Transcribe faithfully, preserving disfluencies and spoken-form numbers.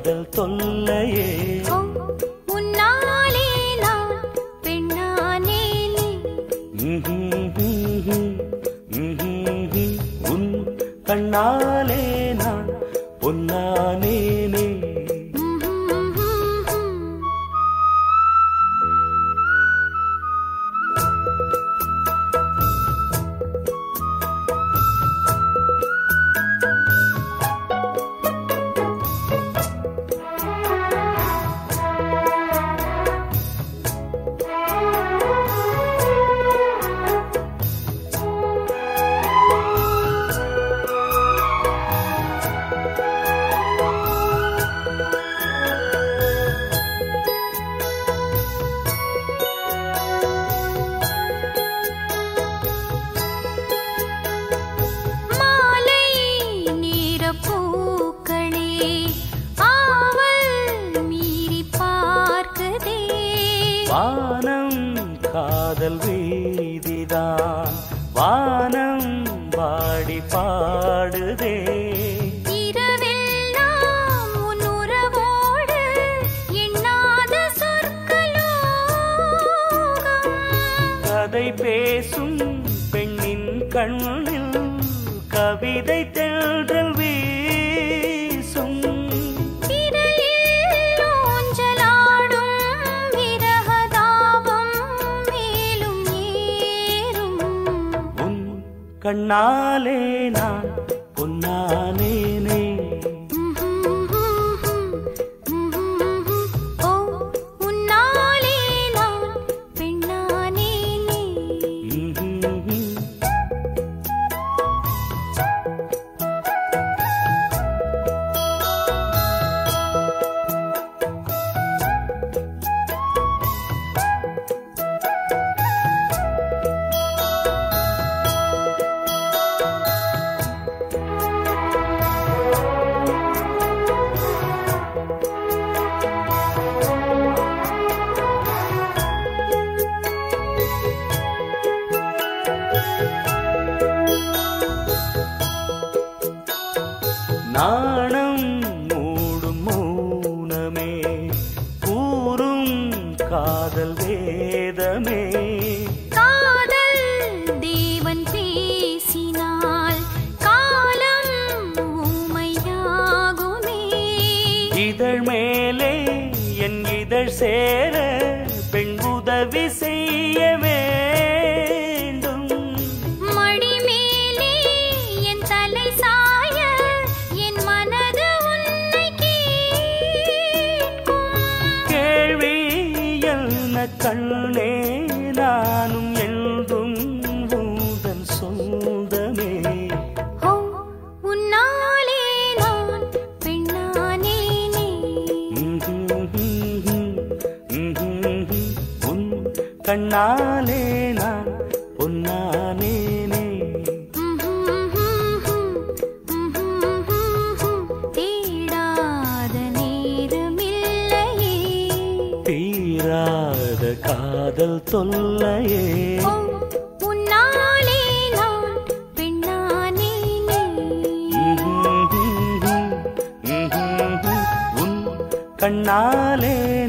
காதல் தொல்லையே உன்னாலே நான் பெண்ணானேனே உன் கண்ணாலே நான் பொன்னானேனே வானம் காதல் வீதிதான் வானம் வாடி பாடுதே இரவெல்லாம் உன் உறவோடு எண்ணாத சொற்களோகம் கதை பேசும் பெண்ணின் கண்ணில் கவிதை தென்றல் வீசும் கண்ணாலே நான் பொன்னானேனே ஓ உன்னாலே நான் பெண்ணானேனே நாணம் மூடும் மௌனமே கூறும் காதல் வேதமே காதல் தேவன் பேசினால் காலம் ஊமையாகுமே இதழ் மேலே என் இதழ் சேர பெண் உதவி செய்ய வேண்டும் மடி மேலே என் தலை சாய என் மனது உன்னை கேட்கும் கேள்வி என்ன கண்ணே நானும் என்றும் உந்தன் சொந்தமே ஓ உன்னாலே நான் பெண்ணானேனே உன் கண்ணாலே நான் பொன்னானேனே தேடாத நேரமில்லையே தீராத காதல் தொல்லையே ஓ உன்னாலே நான் பெண்ணானேனே உன் கண்ணாலே